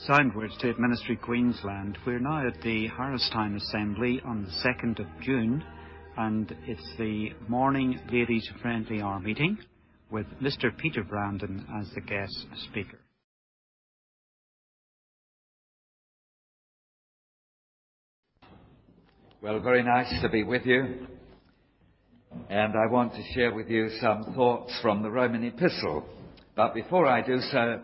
Sound Word State Ministry, Queensland. We're now at the Harristown Assembly on the 2nd of June, and it's the morning Ladies Friendly Hour meeting with Mr. Peter Brandon as the guest speaker. Well, very nice to be with you, and I want to share with you some thoughts from the Roman epistle. But before I do so,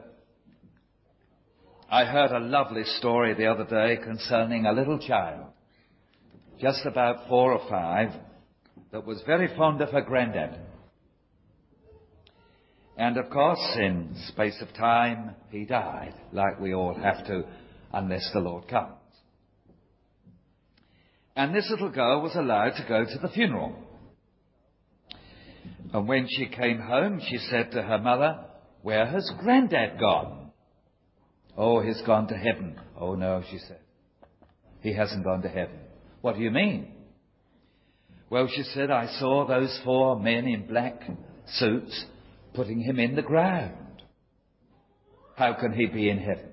I heard a lovely story the other day concerning a little child, just about 4 or 5, that was very fond of her granddad. And of course, in space of time, he died, like we all have to, unless the Lord comes. And this little girl was allowed to go to the funeral. And when she came home, she said to her mother, "Where has Granddad gone?" "Oh, he's gone to heaven." "Oh, no," she said. "He hasn't gone to heaven." "What do you mean?" "Well," she said, "I saw those 4 men in black suits putting him in the ground. How can he be in heaven?"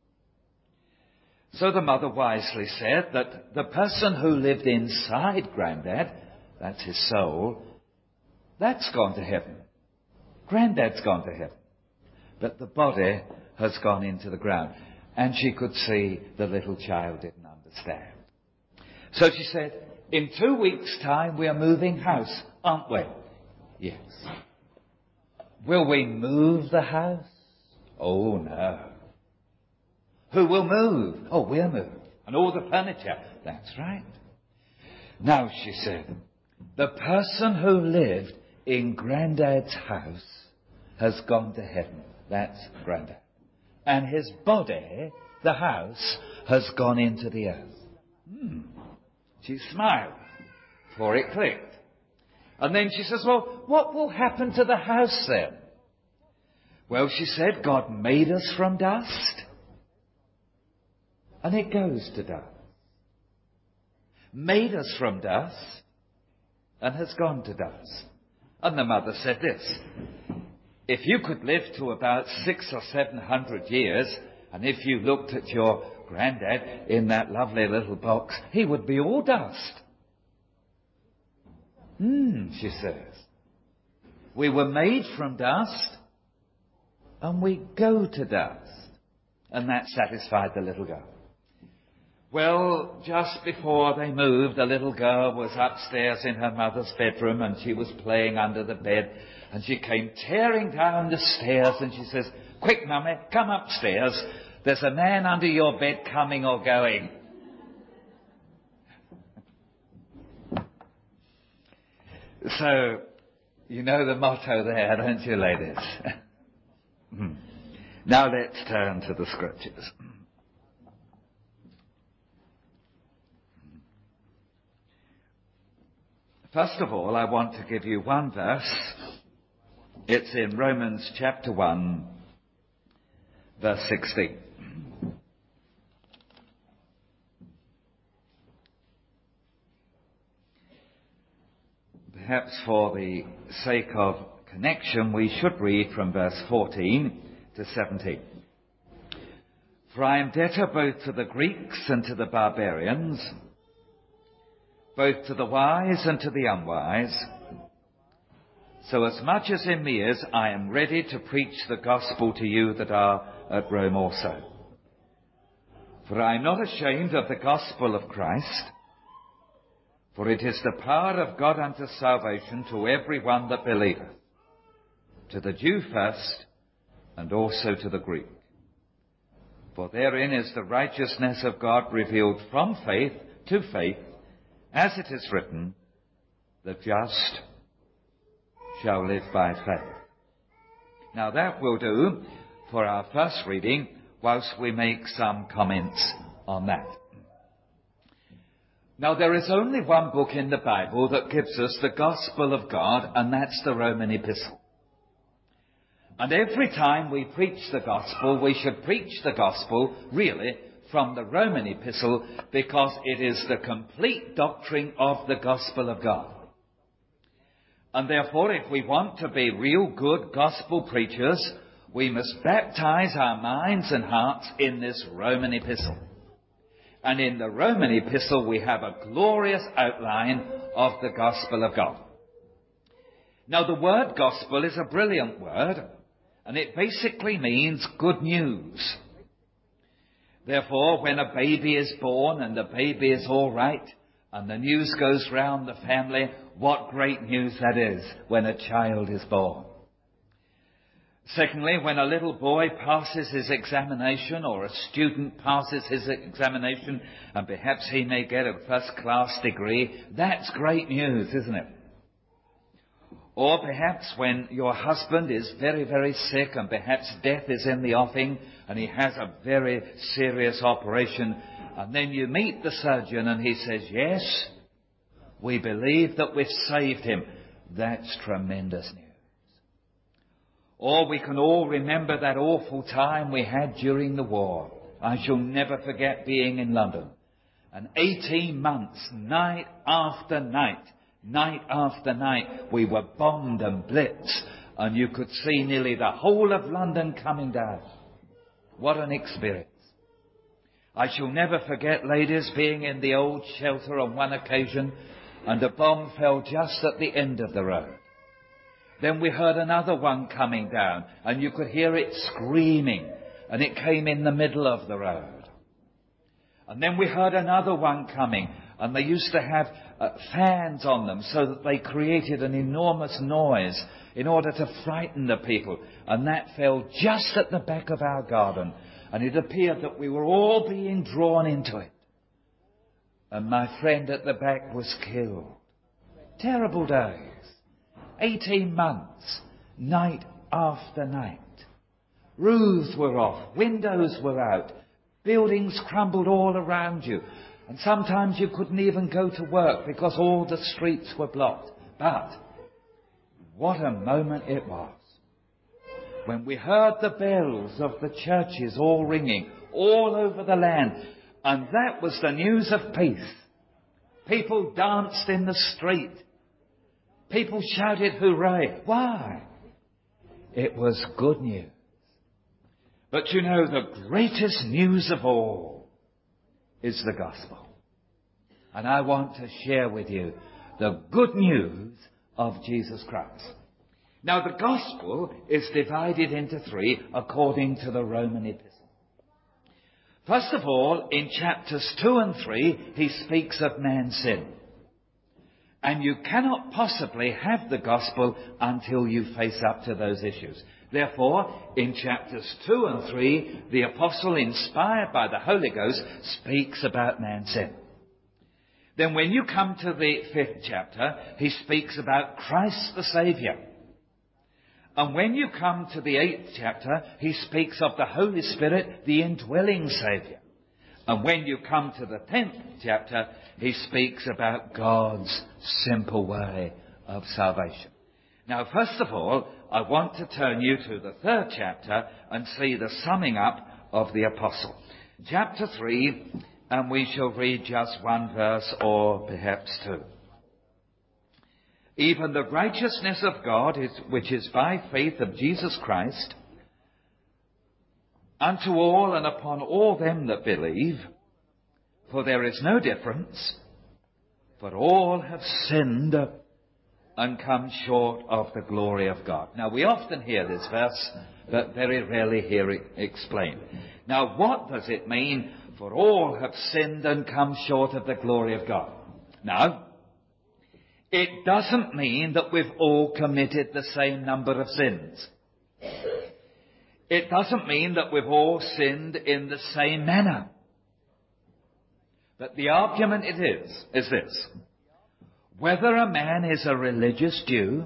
So the mother wisely said that the person who lived inside Granddad, that's his soul, that's gone to heaven. Granddad's gone to heaven. But the body has gone into the ground. And she could see the little child didn't understand. So she said, "In 2 weeks' time we are moving house, aren't we?" "Yes." "Will we move the house?" "Oh, no." "Who will move?" "Oh, we'll move. And all the furniture." "That's right." "Now," she said, "the person who lived in Granddad's house has gone to heaven." That's Granddad. "And his body, the house, has gone into the earth." She smiled, for it clicked. And then she says, "Well, what will happen to the house then?" "Well," she said, "God made us from dust. And it goes to dust. Made us from dust and has gone to dust." And the mother said this, "If you could live to about 600 or 700 years, and if you looked at your granddad in that lovely little box, he would be all dust." She says, "We were made from dust, and we go to dust." And that satisfied the little girl. Well, just before they moved, the little girl was upstairs in her mother's bedroom, and she was playing under the bed, and she came tearing down the stairs, and she says, "Quick, Mummy, come upstairs. There's a man under your bed coming or going." So, you know the motto there, don't you, ladies? Now let's turn to the scriptures. First of all, I want to give you one verse. It's in Romans chapter 1, verse 16. Perhaps for the sake of connection, we should read from verse 14 to 17. "For I am debtor both to the Greeks and to the barbarians, both to the wise and to the unwise. So as much as in me is, I am ready to preach the gospel to you that are at Rome also. For I am not ashamed of the gospel of Christ, for it is the power of God unto salvation to every one that believeth, to the Jew first, and also to the Greek. For therein is the righteousness of God revealed from faith to faith, as it is written, the just shall live by faith." Now that will do for our first reading, whilst we make some comments on that. Now there is only one book in the Bible that gives us the gospel of God, and that's the Roman epistle. And every time we preach the gospel, we should preach the gospel, really, from the Roman epistle, because it is the complete doctrine of the gospel of God. And therefore, if we want to be real good gospel preachers, we must baptize our minds and hearts in this Roman epistle. And in the Roman epistle we have a glorious outline of the gospel of God. Now the word gospel is a brilliant word, and it basically means good news. Therefore, when a baby is born and the baby is all right, and the news goes round the family, what great news that is when a child is born. Secondly, when a little boy passes his examination, or a student passes his examination, and perhaps he may get a first-class degree, that's great news, isn't it? Or perhaps when your husband is very, very sick, and perhaps death is in the offing, and he has a very serious operation, and then you meet the surgeon and he says, yes, we believe that we've saved him. That's tremendous news. Or we can all remember that awful time we had during the war. I shall never forget being in London. And 18 months, night after night, we were bombed and blitzed. And you could see nearly the whole of London coming down. What an experience. I shall never forget, ladies, being in the old shelter on one occasion, and a bomb fell just at the end of the road. Then we heard another one coming down, and you could hear it screaming, and it came in the middle of the road. And then we heard another one coming, and they used to have fans on them so that they created an enormous noise in order to frighten the people. And that fell just at the back of our garden, and it appeared that we were all being drawn into it. And my friend at the back was killed. Terrible days. 18 months, night after night. Roofs were off, windows were out, buildings crumbled all around you, and sometimes you couldn't even go to work because all the streets were blocked. But what a moment it was when we heard the bells of the churches all ringing all over the land, and that was the news of peace. People danced in the street. People shouted hooray. Why? It was good news. But you know, the greatest news of all is the gospel. And I want to share with you the good news of Jesus Christ. Now, the gospel is divided into three according to the Roman epistle. First of all, in chapters 2 and 3, he speaks of man's sin. And you cannot possibly have the gospel until you face up to those issues. Therefore, in chapters 2 and 3, the apostle, inspired by the Holy Ghost, speaks about man's sin. Then when you come to the 5th chapter, he speaks about Christ the Saviour. And when you come to the 8th chapter, he speaks of the Holy Spirit, the indwelling Saviour. And when you come to the 10th chapter, he speaks about God's simple way of salvation. Now, first of all, I want to turn you to the 3rd chapter and see the summing up of the apostle. Chapter 3, and we shall read just one verse or perhaps two. Even the righteousness of God, which is by faith of Jesus Christ, unto all and upon all them that believe, for there is no difference, for all have sinned and come short of the glory of God. Now, we often hear this verse, but very rarely hear it explained. Now, what does it mean, for all have sinned and come short of the glory of God? Now, it doesn't mean that we've all committed the same number of sins. It doesn't mean that we've all sinned in the same manner. But the argument is this. Whether a man is a religious Jew,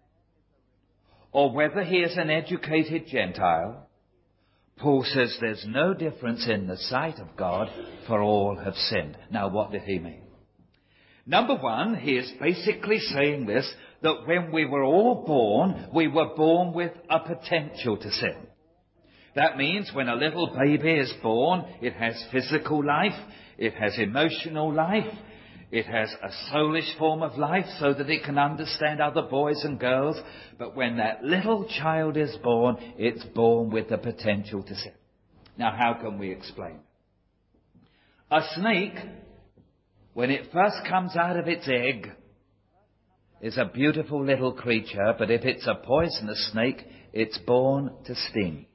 or whether he is an educated Gentile, Paul says there's no difference in the sight of God, for all have sinned. Now, what did he mean? Number one, he is basically saying this, that when we were all born, we were born with a potential to sin. That means when a little baby is born, it has physical life, it has emotional life, It has a soulish form of life so that it can understand other boys and girls. But when that little child is born, it's born with the potential to sin. Now, how can we explain? A snake, when it first comes out of its egg, is a beautiful little creature, but if it's a poisonous snake, it's born to sting.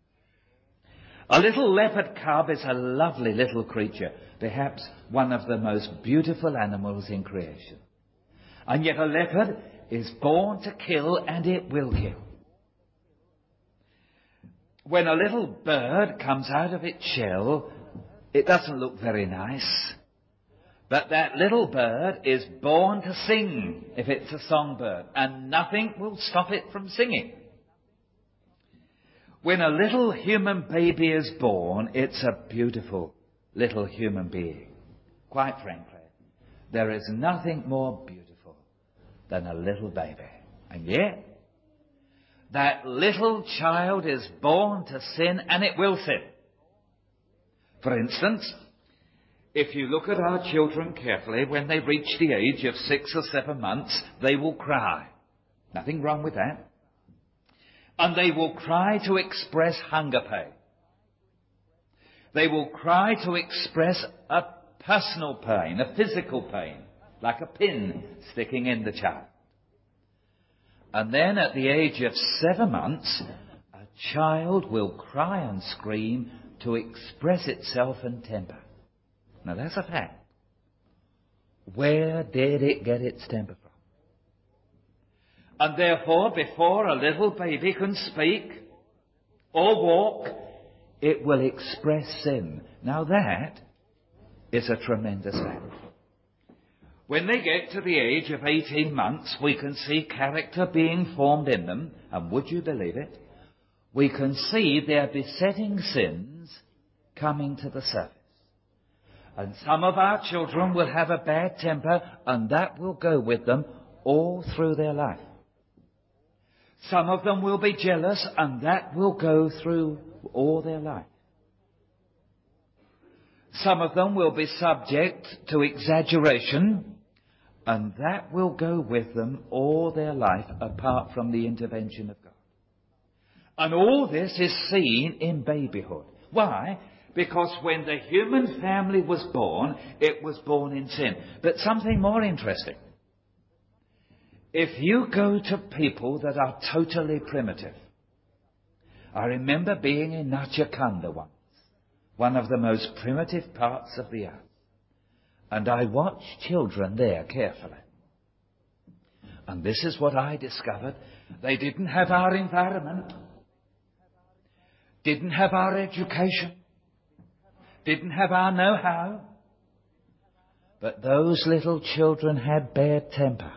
A little leopard cub is a lovely little creature, perhaps one of the most beautiful animals in creation. And yet a leopard is born to kill, and it will kill. When a little bird comes out of its shell, it doesn't look very nice. But that little bird is born to sing if it's a songbird, and nothing will stop it from singing. When a little human baby is born, it's a beautiful little human being. Quite frankly, there is nothing more beautiful than a little baby. And yet, that little child is born to sin, and it will sin. For instance, if you look at our children carefully, when they reach the age of 6 or 7 months, they will cry. Nothing wrong with that. And they will cry to express hunger pain. They will cry to express a personal pain, a physical pain, like a pin sticking in the child. And then at the age of 7 months, a child will cry and scream to express itself in temper. Now that's a fact. Where did it get its temper from? And therefore, before a little baby can speak or walk, it will express sin. Now that is a tremendous fact. When they get to the age of 18 months, we can see character being formed in them. And would you believe it? We can see their besetting sins coming to the surface. And some of our children will have a bad temper, and that will go with them all through their life. Some of them will be jealous, and that will go through all their life. Some of them will be subject to exaggeration, and that will go with them all their life apart from the intervention of God. And all this is seen in babyhood. Why? Because when the human family was born, it was born in sin. But something more interesting. If you go to people that are totally primitive, I remember being in Nachakanda once, one of the most primitive parts of the earth, and I watched children there carefully. And this is what I discovered. They didn't have our environment, didn't have our education, didn't have our know-how, but those little children had bad temper.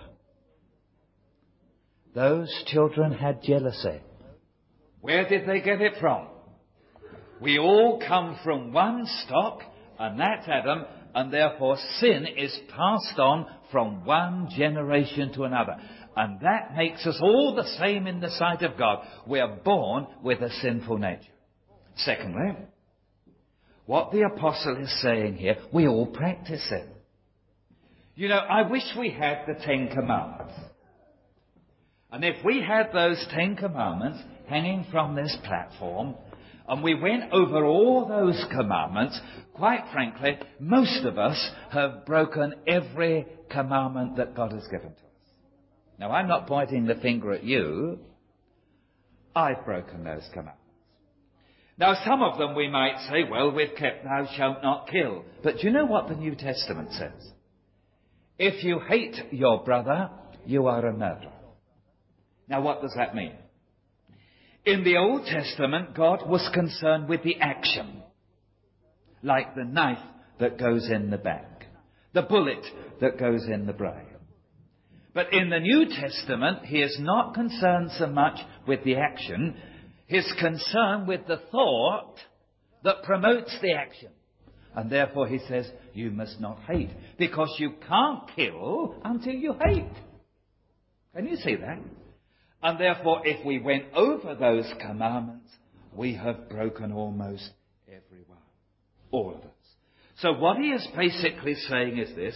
Those children had jealousy. Where did they get it from? We all come from one stock, and that's Adam, and therefore sin is passed on from one generation to another. And that makes us all the same in the sight of God. We are born with a sinful nature. Secondly, what the apostle is saying here, we all practice it. You know, I wish we had the 10 Commandments. And if we had those 10 Commandments hanging from this platform, and we went over all those commandments, quite frankly, most of us have broken every commandment that God has given to us. Now, I'm not pointing the finger at you. I've broken those commandments. Now, some of them we might say, well, we've kept thou shalt not kill. But do you know what the New Testament says? If you hate your brother, you are a murderer. Now, what does that mean? In the Old Testament, God was concerned with the action, like the knife that goes in the back, the bullet that goes in the brain. But in the New Testament, he is not concerned so much with the action. He's concerned with the thought that promotes the action. And therefore he says, you must not hate, because you can't kill until you hate. Can you see that? And therefore, if we went over those commandments, we have broken almost every one. All of us. So what he is basically saying is this: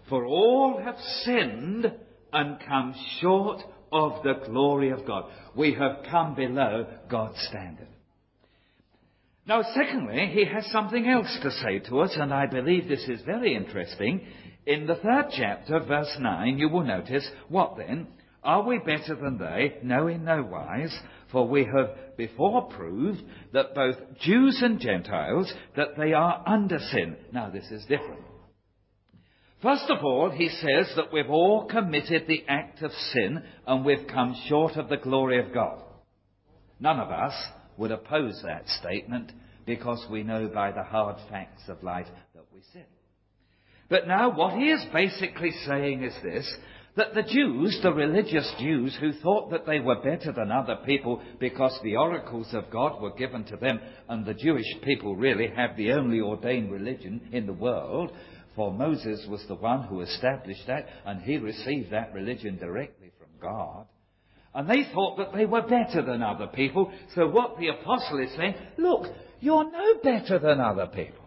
For all have sinned and come short of the glory of God. We have come below God's standard. Now, secondly, he has something else to say to us, and I believe this is very interesting. In the 3rd chapter, verse 9, you will notice, what then? Are we better than they? No, in no wise. For we have before proved that both Jews and Gentiles, that they are under sin. Now, this is different. First of all, he says that we've all committed the act of sin and we've come short of the glory of God. None of us would oppose that statement because we know by the hard facts of life that we sin. But now what he is basically saying is this, that the Jews, the religious Jews who thought that they were better than other people because the oracles of God were given to them, and the Jewish people really have the only ordained religion in the world, for Moses was the one who established that, and he received that religion directly from God. And they thought that they were better than other people. So what the apostle is saying, look, you're no better than other people.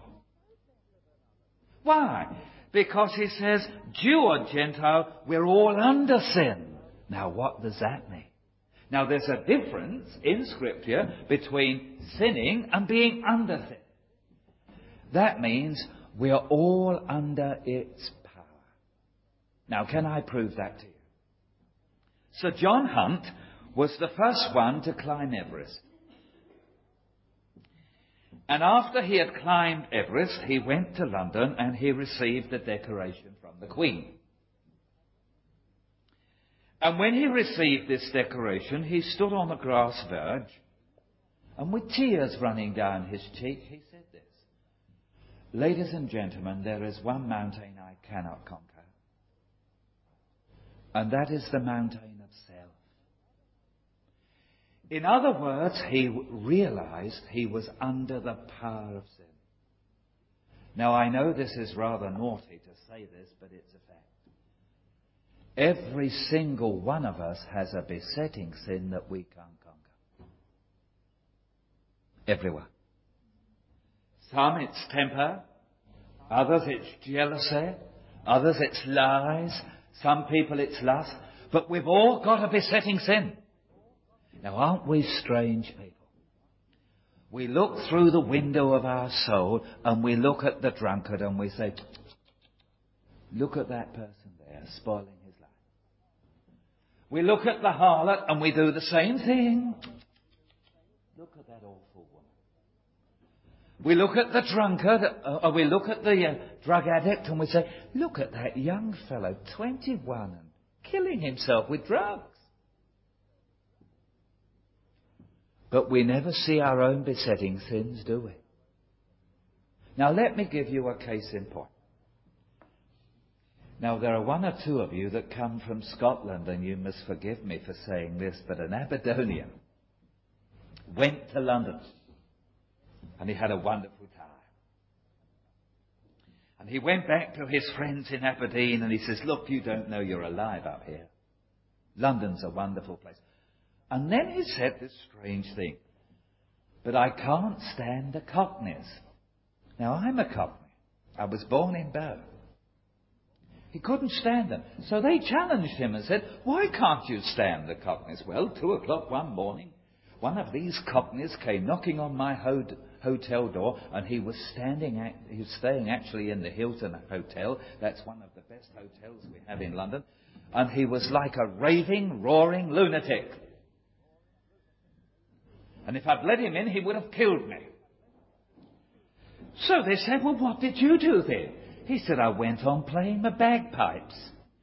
Why? Because he says, Jew or Gentile, we're all under sin. Now what does that mean? Now there's a difference in Scripture between sinning and being under sin. That means we are all under its power. Now, can I prove that to you? Sir John Hunt was the first one to climb Everest. And after he had climbed Everest, he went to London and he received the decoration from the Queen. And when he received this decoration, he stood on the grass verge, and with tears running down his cheek, he said this, "Ladies and gentlemen, there is one mountain I cannot conquer. And that is the mountain of self." In other words, he realized he was under the power of sin. Now, I know this is rather naughty to say this, but it's a fact. Every single one of us has a besetting sin that we can't conquer. Everyone. Some it's temper, others it's jealousy, others it's lies, some people it's lust, but we've all got a besetting sin. Now, aren't we strange people? We look through the window of our soul and we look at the drunkard and we say, look at that person there spoiling his life. We look at the harlot and we do the same thing. Look at that awful woman. We look at the drunkard, or we look at the drug addict and we say, look at that young fellow, 21, and killing himself with drugs. But we never see our own besetting sins, do we? Now let me give you a case in point. Now there are one or two of you that come from Scotland, and you must forgive me for saying this, but an Aberdonian went to London and he had a wonderful time. And he went back to his friends in Aberdeen and he says, look, you don't know you're alive up here. London's a wonderful place. And then he said this strange thing, but I can't stand the Cockneys. Now, I'm a Cockney. I was born in Bow. He couldn't stand them. So they challenged him and said, why can't you stand the Cockneys? Well, 2:00 one morning, one of these Cockneys came knocking on my hotel door, and he was staying actually in the Hilton Hotel. That's one of the best hotels we have in London. And he was like a raving, roaring lunatic. And if I'd let him in, he would have killed me. So they said, well, what did you do then? He said, I went on playing the bagpipes.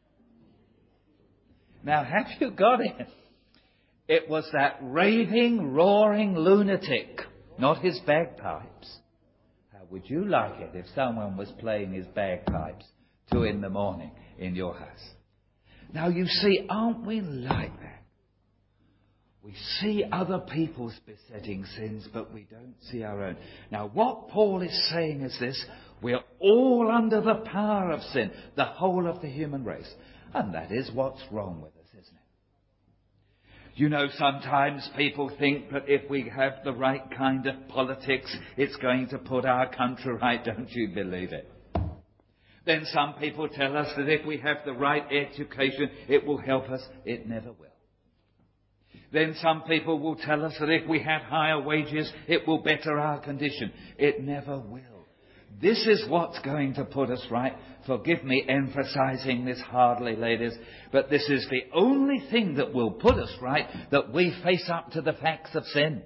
Now, have you got it? It was that raving, roaring lunatic, not his bagpipes. How would you like it if someone was playing his bagpipes 2 a.m. in your house? Now, you see, aren't we like that? We see other people's besetting sins, but we don't see our own. Now, what Paul is saying is this: we're all under the power of sin, the whole of the human race. And that is what's wrong with us, isn't it? You know, sometimes people think that if we have the right kind of politics, it's going to put our country right. Don't you believe it? Then some people tell us that if we have the right education, it will help us. It never will. Then some people will tell us that if we have higher wages, it will better our condition. It never will. This is what's going to put us right. Forgive me emphasizing this hardly, ladies, but this is the only thing that will put us right, that we face up to the facts of sin.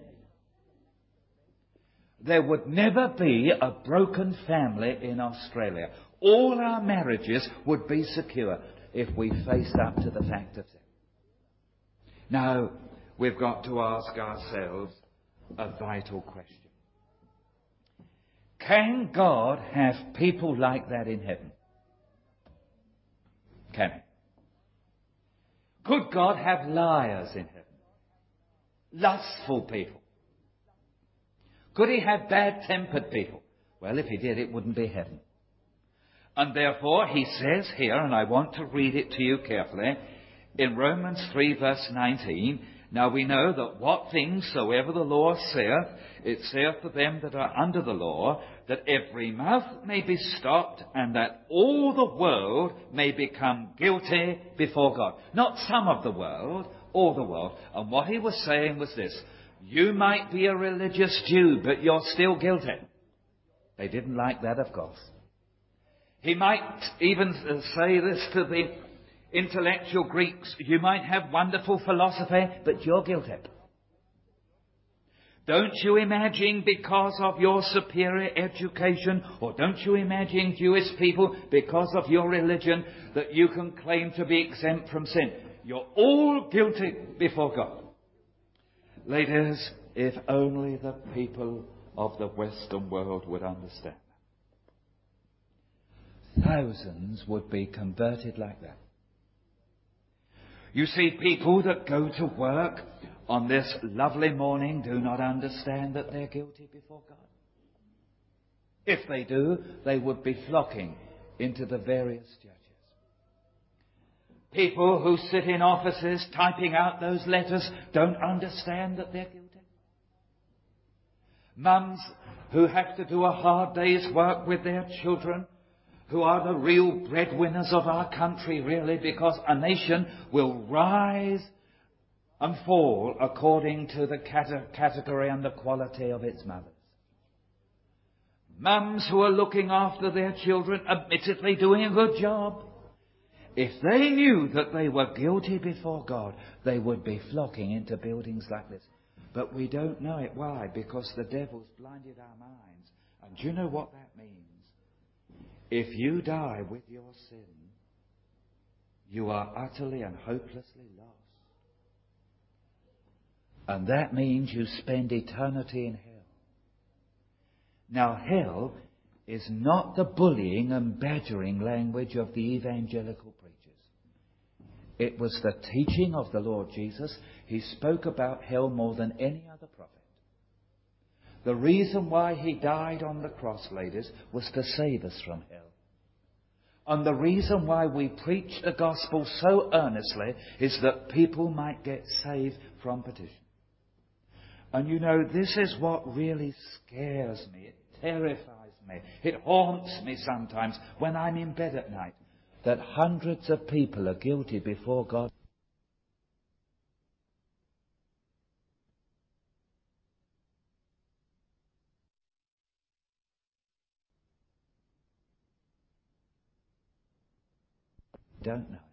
There would never be a broken family in Australia. All our marriages would be secure if we faced up to the fact of sin. Now, we've got to ask ourselves a vital question. Can God have people like that in heaven? Can He? Could God have liars in heaven? Lustful people? Could He have bad-tempered people? Well, if He did, it wouldn't be heaven. And therefore, He says here, and I want to read it to you carefully, in Romans 3 verse 19, now we know that what things soever the law saith, it saith to them that are under the law, that every mouth may be stopped, and that all the world may become guilty before God. Not some of the world, all the world. And what he was saying was this: you might be a religious Jew, but you're still guilty. They didn't like that, of course. He might even say this to the intellectual Greeks: you might have wonderful philosophy, but you're guilty. Don't you imagine, because of your superior education, or don't you imagine, Jewish people, because of your religion, that you can claim to be exempt from sin. You're all guilty before God. Ladies, if only the people of the Western world would understand that. Thousands would be converted like that. You see, people that go to work on this lovely morning do not understand that they're guilty before God. If they do, they would be flocking into the various churches. People who sit in offices typing out those letters don't understand that they're guilty. Mums who have to do a hard day's work with their children, who are the real breadwinners of our country, really, because a nation will rise and fall according to the category and the quality of its mothers. Mums who are looking after their children, admittedly doing a good job. If they knew that they were guilty before God, they would be flocking into buildings like this. But we don't know it. Why? Because the devil's blinded our minds. And do you know what that means? If you die with your sin, you are utterly and hopelessly lost. And that means you spend eternity in hell. Now, hell is not the bullying and badgering language of the evangelical preachers. It was the teaching of the Lord Jesus. He spoke about hell more than any other prophet. The reason why He died on the cross, ladies, was to save us from hell. And the reason why we preach the gospel so earnestly is that people might get saved from perdition. And you know, this is what really scares me. It terrifies me. It haunts me sometimes when I'm in bed at night, that hundreds of people are guilty before God. Don't know.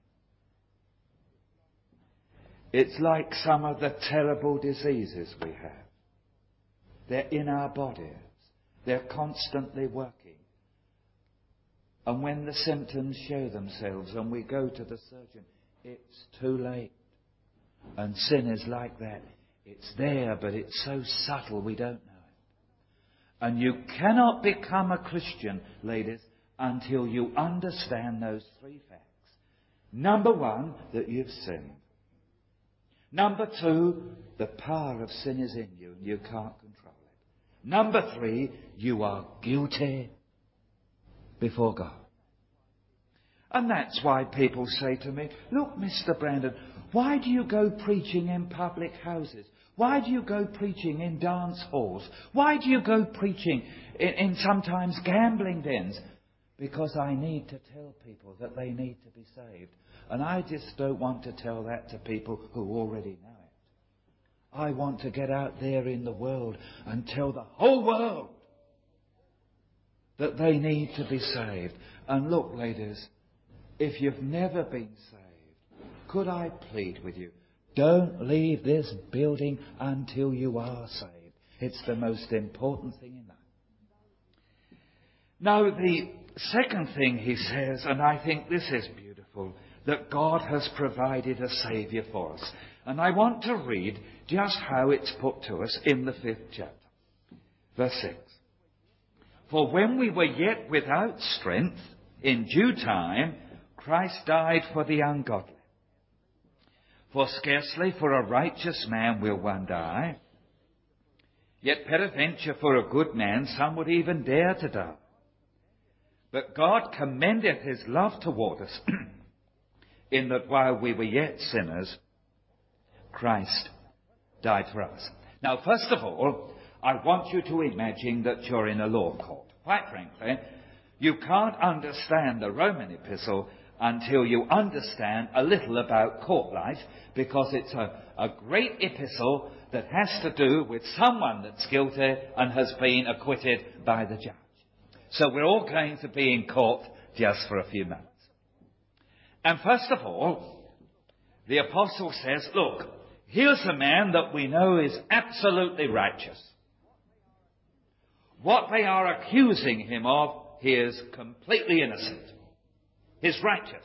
It's like some of the terrible diseases we have. They're in our bodies. They're constantly working. And when the symptoms show themselves and we go to the surgeon, it's too late. And sin is like that. It's there, but it's so subtle we don't know it. And you cannot become a Christian, ladies, until you understand those three facts. Number one, that you've sinned. Number two, the power of sin is in you and you can't control it. Number three, you are guilty before God. And that's why people say to me, look, Mr. Brandon, why do you go preaching in public houses? Why do you go preaching in dance halls? Why do you go preaching in sometimes gambling dens? because I need to tell people that they need to be saved. And I just don't want to tell that to people who already know it. I want to get out there in the world and tell the whole world that they need to be saved. And look, ladies, if you've never been saved, could I plead with you, don't leave this building until you are saved. It's the most important thing in life. Now, the second thing he says, and I think this is beautiful, that God has provided a Saviour for us. And I want to read just how it's put to us in the 5th chapter. Verse 6. For when we were yet without strength, in due time, Christ died for the ungodly. For scarcely for a righteous man will one die, yet peradventure for a good man some would even dare to die. But God commendeth his love toward us, in that while we were yet sinners, Christ died for us. Now, first of all, I want you to imagine that you're in a law court. Quite frankly, you can't understand the Roman epistle until you understand a little about court life, because it's a great epistle that has to do with someone that's guilty and has been acquitted by the judge. So we're all going to be in court just for a few minutes. And first of all, the apostle says, look, here's a man that we know is absolutely righteous. What they are accusing him of, he is completely innocent. He's righteous.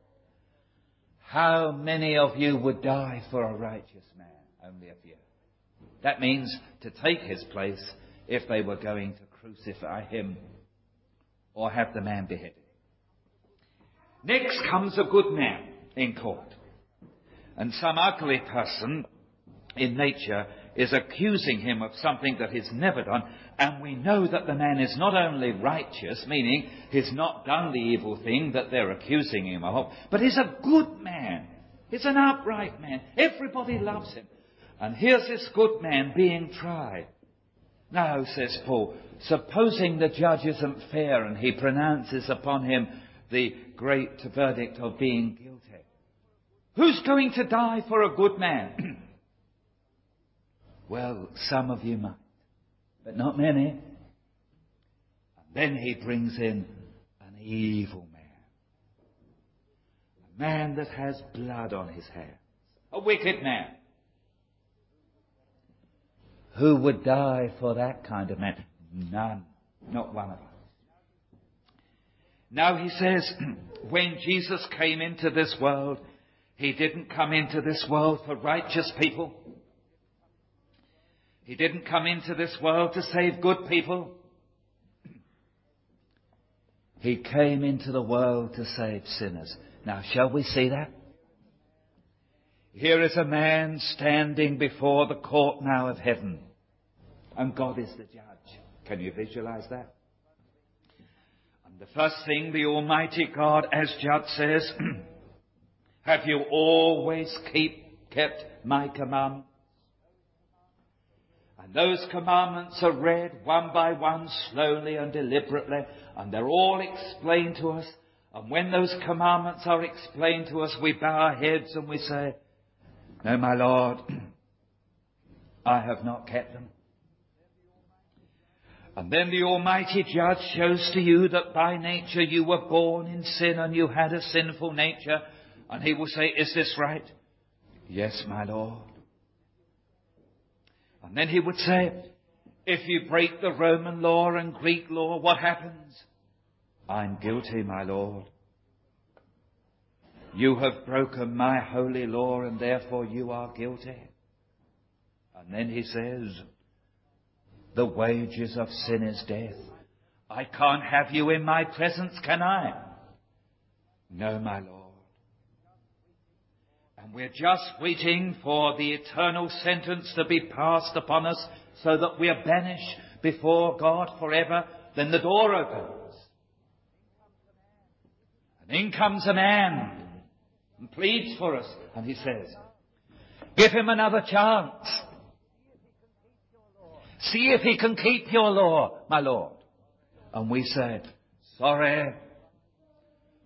How many of you would die for a righteous man? Only a few. That means to take his place if they were going to crucify him or have the man beheaded. Next comes a good man in court. And some ugly person in nature is accusing him of something that he's never done. And we know that the man is not only righteous, meaning he's not done the evil thing that they're accusing him of, but he's a good man. He's an upright man. Everybody loves him. And here's this good man being tried. Now, says Paul, supposing the judge isn't fair and he pronounces upon him the great verdict of being guilty, who's going to die for a good man? Well, some of you might, but not many. And then he brings in an evil man. A man that has blood on his hands. A wicked man. Who would die for that kind of man? None. Not one of us. Now he says, when Jesus came into this world, he didn't come into this world for righteous people. He didn't come into this world to save good people. He came into the world to save sinners. Now, shall we see that? Here is a man standing before the court now of heaven. And God is the judge. Can you visualize that? And the first thing the Almighty God as judge says, have you always kept my commandments? And those commandments are read one by one, slowly and deliberately, and they're all explained to us. And when those commandments are explained to us, we bow our heads and we say, no, my Lord, I have not kept them. And then the Almighty Judge shows to you that by nature you were born in sin and you had a sinful nature. And he will say, is this right? Yes, my Lord. And then he would say, if you break the Roman law and Greek law, what happens? I'm guilty, my Lord. You have broken my holy law and therefore you are guilty. And then he says, the wages of sin is death. I can't have you in my presence, can I? No, my Lord. And we're just waiting for the eternal sentence to be passed upon us so that we are banished before God forever. Then the door opens. And in comes a man and pleads for us. And he says, give him another chance. See if he can keep your law, my Lord. And we say, sorry,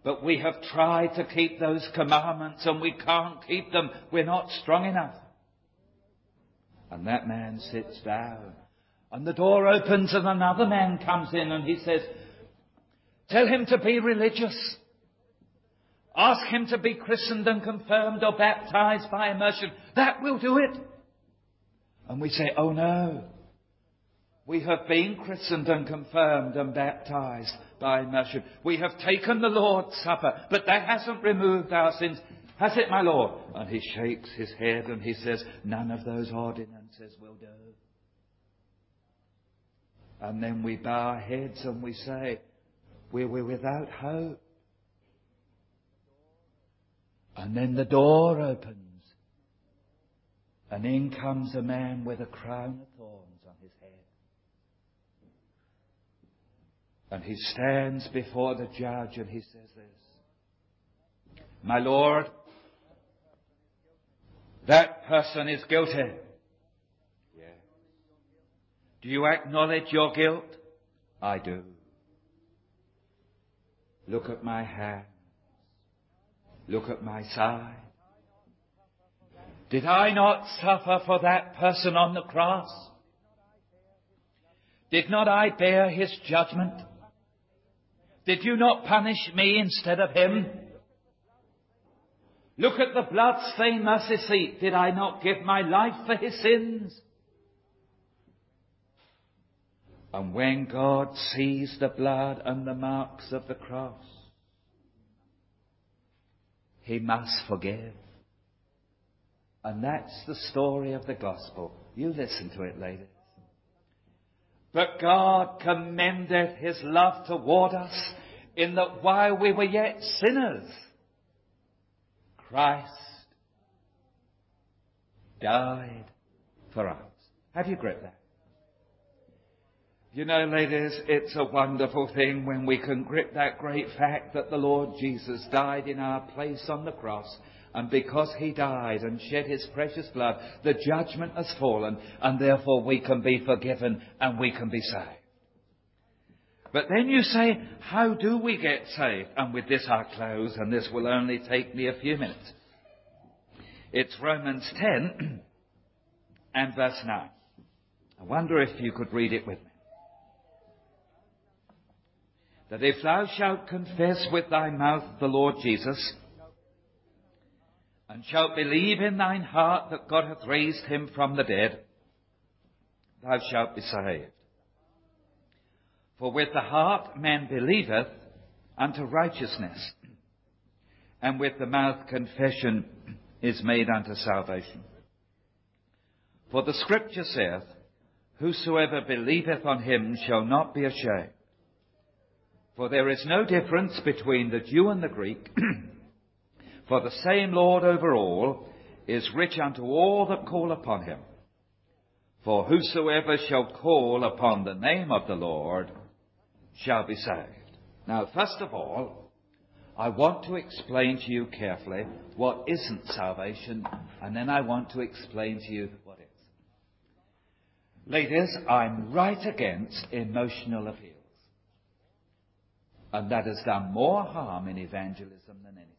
But we have tried to keep those commandments and we can't keep them. We're not strong enough. And that man sits down. And the door opens and another man comes in and he says, tell him to be religious. Ask him to be christened and confirmed or baptized by immersion. That will do it. And we say, oh no. We have been christened and confirmed and baptized by immersion. We have taken the Lord's Supper, but that hasn't removed our sins. Has it, my Lord? And he shakes his head and he says, none of those ordinances will do. And then we bow our heads and we say, we're without hope. And then the door opens. And in comes a man with a crown of thorns on his head. And he stands before the judge and he says this, my Lord, that person is guilty. Yeah. Do you acknowledge your guilt? I do. Look at my hands. Look at my side. Did I not suffer for that person on the cross? Did not I bear his judgment? Did you not punish me instead of him? Look at the blood-stained mercy seat. Did I not give my life for his sins? And when God sees the blood and the marks of the cross, he must forgive. And that's the story of the gospel. You listen to it, ladies. But God commended his love toward us in that while we were yet sinners, Christ died for us. Have you gripped that? You know, ladies, it's a wonderful thing when we can grip that great fact that the Lord Jesus died in our place on the cross. And because he died and shed his precious blood, the judgment has fallen, and therefore we can be forgiven and we can be saved. But then you say, how do we get saved? And with this I close, and this will only take me a few minutes. It's Romans 10 and verse 9. I wonder if you could read it with me. That if thou shalt confess with thy mouth the Lord Jesus, and shalt believe in thine heart that God hath raised him from the dead, thou shalt be saved. For with the heart man believeth unto righteousness, and with the mouth confession is made unto salvation. For the Scripture saith, whosoever believeth on him shall not be ashamed. For there is no difference between the Jew and the Greek, for the same Lord over all is rich unto all that call upon him. For whosoever shall call upon the name of the Lord shall be saved. Now, first of all, I want to explain to you carefully what isn't salvation, and then I want to explain to you what is. Ladies, I'm right against emotional appeals. And that has done more harm in evangelism than anything.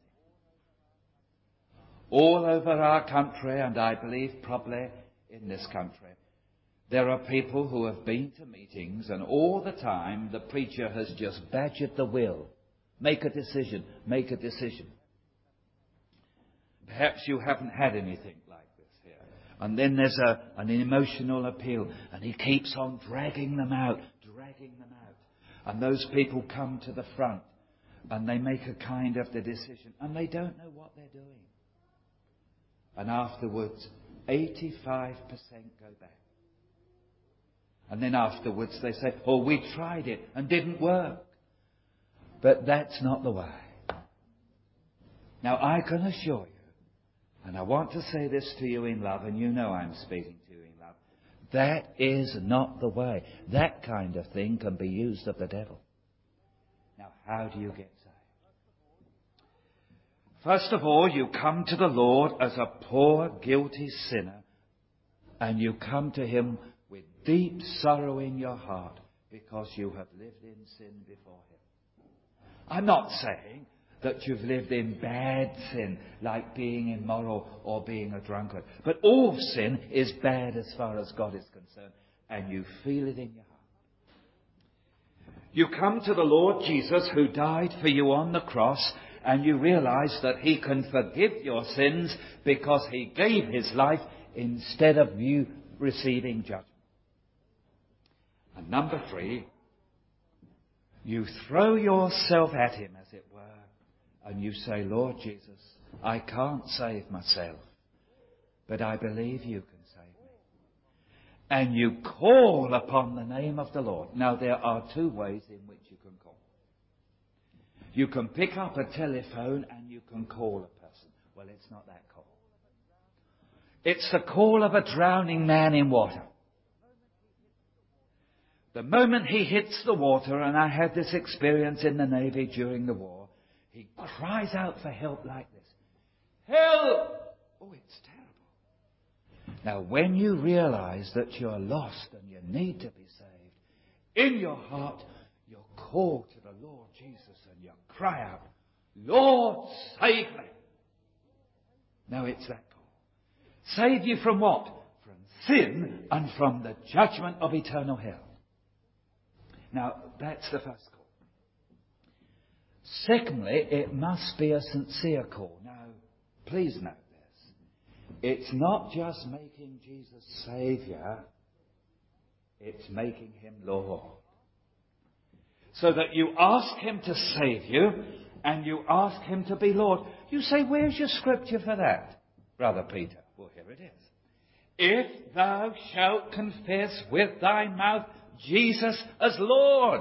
All over our country, and I believe probably in this country, there are people who have been to meetings and all the time the preacher has just badgered the will. Make a decision, make a decision. Perhaps you haven't had anything like this here. And then there's an emotional appeal, and he keeps on dragging them out. And those people come to the front and they make a kind of the decision and they don't know what they're doing. And afterwards, 85% go back. And then afterwards they say, oh, we tried it and didn't work. But that's not the way. Now, I can assure you, and I want to say this to you in love, and you know I'm speaking to you in love, that is not the way. That kind of thing can be used of the devil. Now, how do you get saved? First of all, you come to the Lord as a poor, guilty sinner, and you come to him with deep sorrow in your heart because you have lived in sin before him. I'm not saying that you've lived in bad sin, like being immoral or being a drunkard. But all sin is bad as far as God is concerned, and you feel it in your heart. You come to the Lord Jesus, who died for you on the cross, and you realize that He can forgive your sins because He gave His life instead of you receiving judgment. And number 3, you throw yourself at Him, as it were, and you say, Lord Jesus, I can't save myself, but I believe you can save me. And you call upon the name of the Lord. Now, there are 2 ways in which you can call. You can pick up a telephone and you can call a person. Well, it's not that call. It's the call of a drowning man in water. The moment he hits the water, and I had this experience in the Navy during the war, he cries out for help like this. Help! Oh, it's terrible. Now, when you realize that you're lost and you need to be saved, in your heart, you call to the Lord Jesus and you cry out, Lord, save me. Now, it's that call. Save you from what? From sin and from the judgment of eternal hell. Now, that's the first call. Secondly, it must be a sincere call. Now, please note this. It's not just making Jesus Saviour, it's making Him Lord. So that you ask Him to save you, and you ask Him to be Lord. You say, where's your scripture for that, Brother Peter? Well, here it is. If thou shalt confess with thy mouth Jesus as Lord.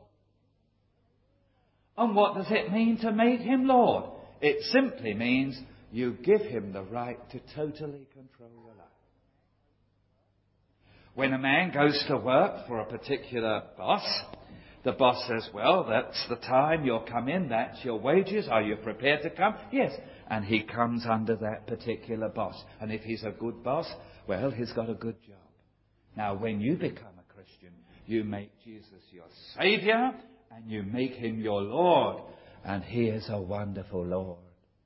And what does it mean to make Him Lord? It simply means you give Him the right to totally control your life. When a man goes to work for a particular boss, the boss says, well, that's the time you'll come in, that's your wages, are you prepared to come? Yes. And he comes under that particular boss. And if he's a good boss, well, he's got a good job. Now, when you become a Christian, you make Jesus your Saviour, and you make Him your Lord. And He is a wonderful Lord.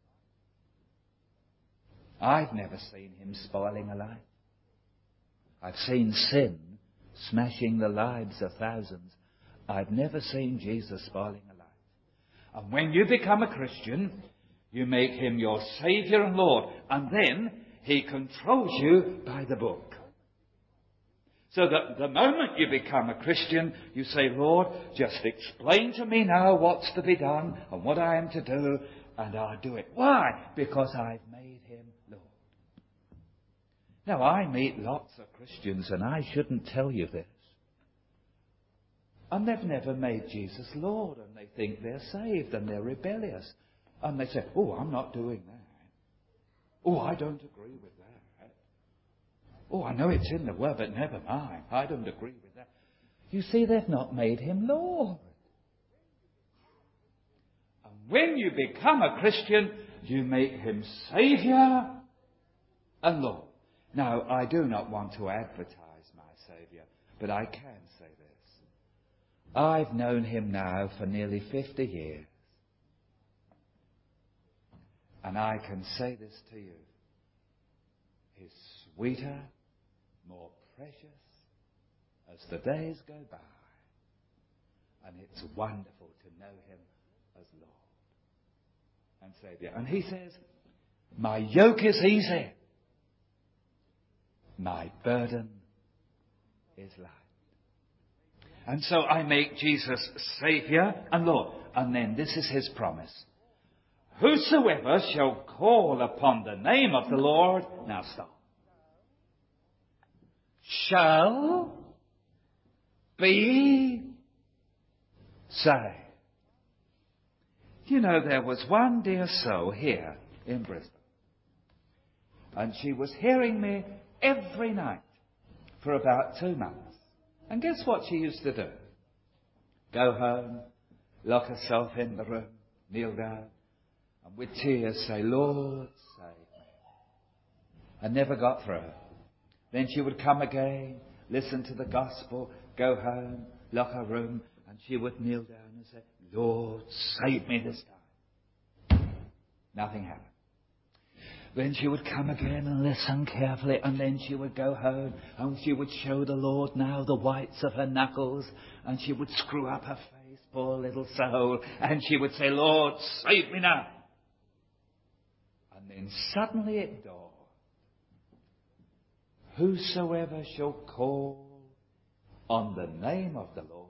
I've never seen Him spoiling a life. I've seen sin smashing the lives of thousands. I've never seen Jesus spoiling a life. And when you become a Christian, you make Him your Saviour and Lord. And then He controls you by the book. So that the moment you become a Christian, you say, Lord, just explain to me now what's to be done and what I am to do, and I'll do it. Why? Because I've made Him Lord. Now, I meet lots of Christians, and I shouldn't tell you this. And they've never made Jesus Lord, and they think they're saved, and they're rebellious. And they say, oh, I'm not doing that. Oh, I don't agree with that. Oh, I know it's in the Word, but never mind. I don't agree with that. You see, they've not made Him Lord. And when you become a Christian, you make Him Saviour and Lord. Now, I do not want to advertise my Saviour, but I can say this. I've known Him now for nearly 50 years. And I can say this to you. He's sweeter, more precious as the days go by. And it's wonderful to know Him as Lord and Saviour. And He says, my yoke is easy. My burden is light. And so I make Jesus Saviour and Lord. And then this is His promise. Whosoever shall call upon the name of the Lord, now stop, shall be saved. You know, there was one dear soul here in Brisbane, and she was hearing me every night for about 2 months. And guess what she used to do? Go home, lock herself in the room, kneel down, and with tears say, Lord, save me. I never got through. Then she would come again, listen to the gospel, go home, lock her room, and she would kneel down and say, Lord, save me this time. Nothing happened. Then she would come again and listen carefully, and then she would go home and she would show the Lord now the whites of her knuckles, and she would screw up her face, poor little soul, and she would say, Lord, save me now. And then suddenly it dawned. Whosoever shall call on the name of the Lord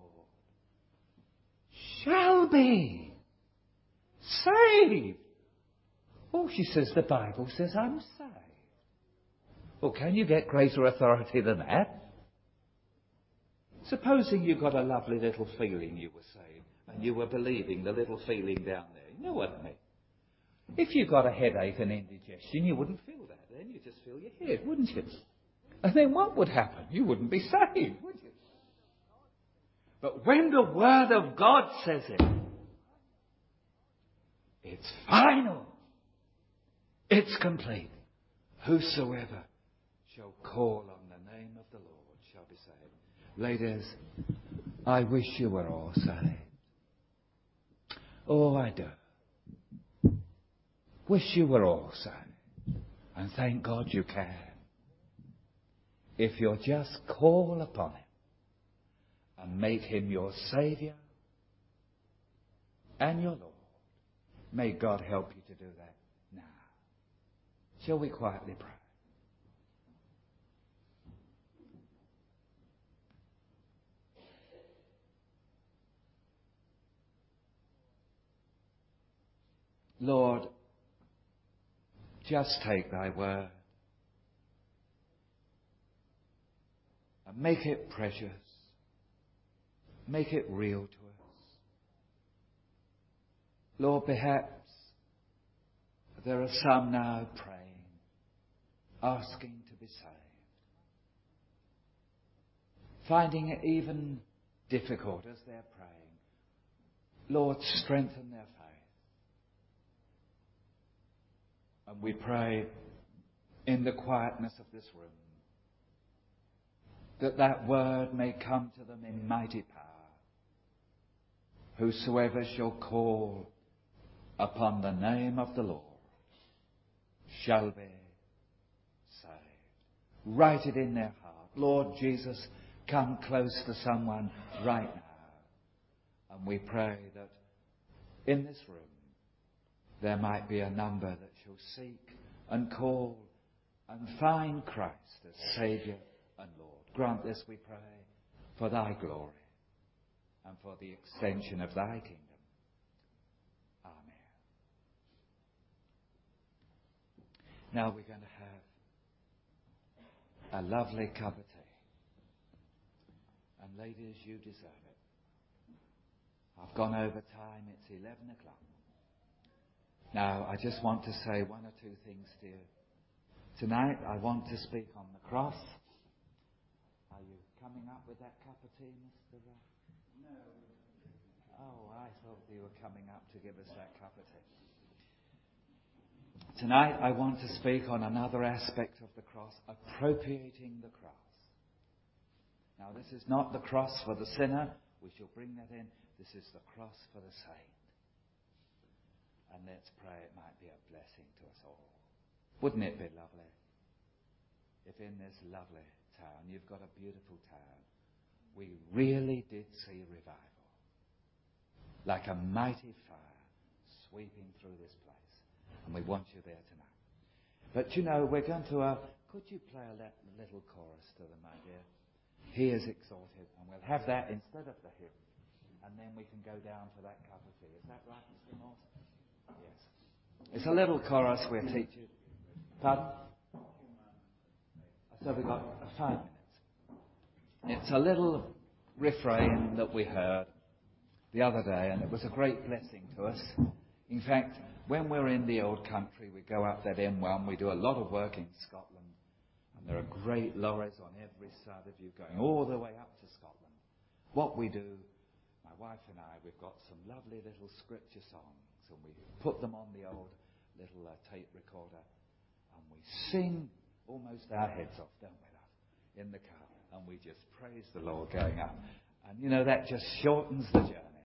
shall be saved. Oh, she says, the Bible says I'm saved. Well, can you get greater authority than that? Supposing you got a lovely little feeling you were saved, and you were believing the little feeling down there. You know what I mean? If you got a headache and indigestion, you wouldn't feel that. Then you just feel your head, wouldn't you? And then what would happen? You wouldn't be saved, would you? But when the Word of God says it, it's final. It's complete. Whosoever shall call on the name of the Lord shall be saved. Ladies, I wish you were all saved. Oh, I do. Wish you were all saved. And thank God you can. If you'll just call upon Him and make Him your Saviour and your Lord, may God help you to do that now. Shall we quietly pray? Lord, just take Thy word and make it precious. Make it real to us. Lord, perhaps there are some now praying, asking to be saved, finding it even difficult as they're praying. Lord, strengthen their faith. And we pray in the quietness of this room that word may come to them in mighty power. Whosoever shall call upon the name of the Lord shall be saved. Write it in their heart. Lord Jesus, come close to someone right now. And we pray that in this room there might be a number that shall seek and call and find Christ as Saviour and Lord. Grant this, we pray, for Thy glory and for the extension of Thy kingdom. Amen. Now we're going to have a lovely cup of tea. And ladies, you deserve it. I've gone over time. It's 11 o'clock. Now, I just want to say one or two things to you. Tonight, I want to speak on the cross. Are you coming up with that cup of tea, Mr. No. Oh, I thought you were coming up to give us that cup of tea. Tonight, I want to speak on another aspect of the cross, appropriating the cross. Now, this is not the cross for the sinner. We shall bring that in. This is the cross for the saint. And let's pray it might be a blessing to us all. Wouldn't it be lovely if in this lovely town, you've got a beautiful town, we really did see revival. Like a mighty fire sweeping through this place. And we want you there tonight. But you know, we're going to, could you play a little chorus to them, my dear? He is exalted. And we'll have that instead of the hymn. And then we can go down for that cup of tea. Is that right, Mr. Morse? Yes. It's a little chorus we'll teach you. Pardon? So we've got 5 minutes. It's a little refrain that we heard the other day, and it was a great blessing to us. In fact, when we're in the old country, we go up that M1. We do a lot of work in Scotland, and there are great lorries on every side of you going all the way up to Scotland. What we do, my wife and I, we've got some lovely little scripture songs, and we put them on the old little tape recorder, and we sing almost our heads off, don't we, love, in the car, and we just praise the Lord going up. And you know, that just shortens the journey.